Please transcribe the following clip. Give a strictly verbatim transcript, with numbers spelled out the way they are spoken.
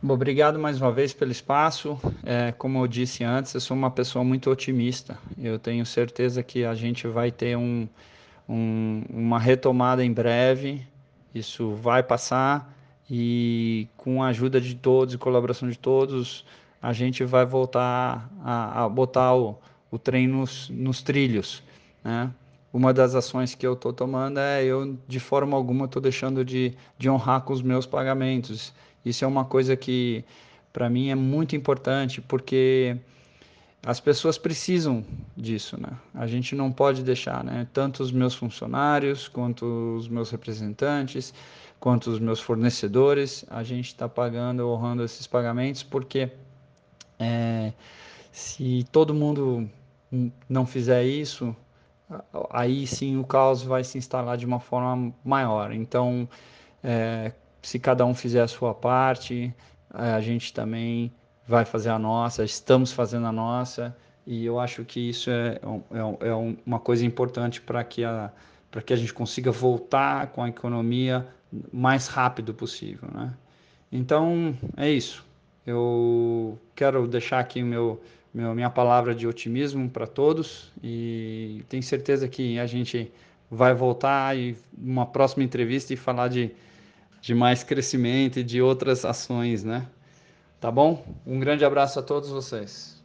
Bom, obrigado mais uma vez pelo espaço. É, como eu disse antes, eu sou uma pessoa muito otimista. Eu tenho certeza que a gente vai ter um, um- uma retomada em breve. Isso vai passar e com a ajuda de todos e colaboração de todos, a gente vai voltar a, a botar o, o trem nos, nos trilhos, né? Uma das ações que eu estou tomando é eu, de forma alguma, estou deixando de, de honrar com os meus pagamentos. Isso é uma coisa que, para mim, é muito importante, porque as pessoas precisam disso, né? A gente não pode deixar, né? Tanto os meus funcionários, quanto os meus representantes, quanto os meus fornecedores, a gente está pagando, honrando esses pagamentos, porque se todo mundo não fizer isso, aí sim o caos vai se instalar de uma forma maior. Então, é, se cada um fizer a sua parte, a gente também vai fazer a nossa, estamos fazendo a nossa, e eu acho que isso é, é, é uma coisa importante para que a, para que a gente consiga voltar com a economia mais rápido possível, né? Então, é isso. Eu quero deixar aqui meu, meu, minha palavra de otimismo para todos e tenho certeza que a gente vai voltar e uma próxima entrevista e falar de, de mais crescimento e de outras ações, né? Tá bom? Um grande abraço a todos vocês.